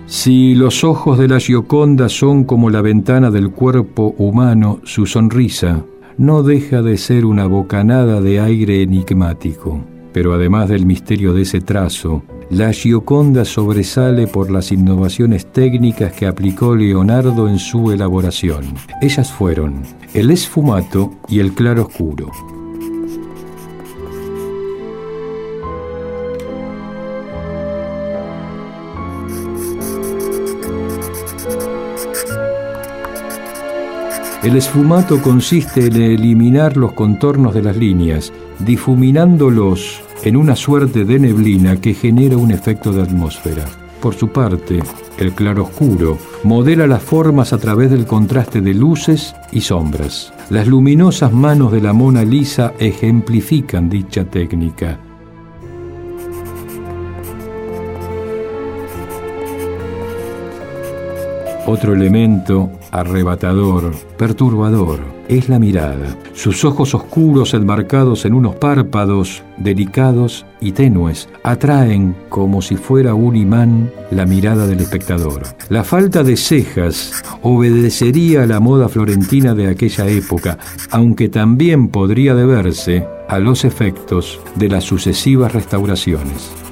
Si los ojos de la Gioconda son como la ventana del cuerpo humano, su sonrisa no deja de ser una bocanada de aire enigmático. Pero además del misterio de ese trazo, la Gioconda sobresale por las innovaciones técnicas que aplicó Leonardo en su elaboración. Ellas fueron el sfumato y el claroscuro. El sfumato consiste en eliminar los contornos de las líneas, difuminándolos en una suerte de neblina que genera un efecto de atmósfera. Por su parte, el claroscuro modela las formas a través del contraste de luces y sombras. Las luminosas manos de la Mona Lisa ejemplifican dicha técnica. Otro elemento arrebatador, perturbador, es la mirada. Sus ojos oscuros enmarcados en unos párpados delicados y tenues atraen, como si fuera un imán, la mirada del espectador. La falta de cejas obedecería a la moda florentina de aquella época, aunque también podría deberse a los efectos de las sucesivas restauraciones.